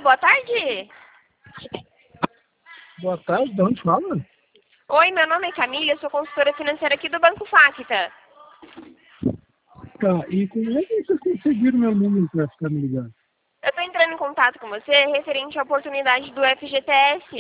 boa tarde. Boa tarde, de onde fala? Oi, meu nome é Camila, eu sou consultora financeira aqui do Banco Facta. Tá, e como é que vocês conseguiram meu número para ficar me ligando? Eu estou entrando em contato com você referente à oportunidade do FGTS.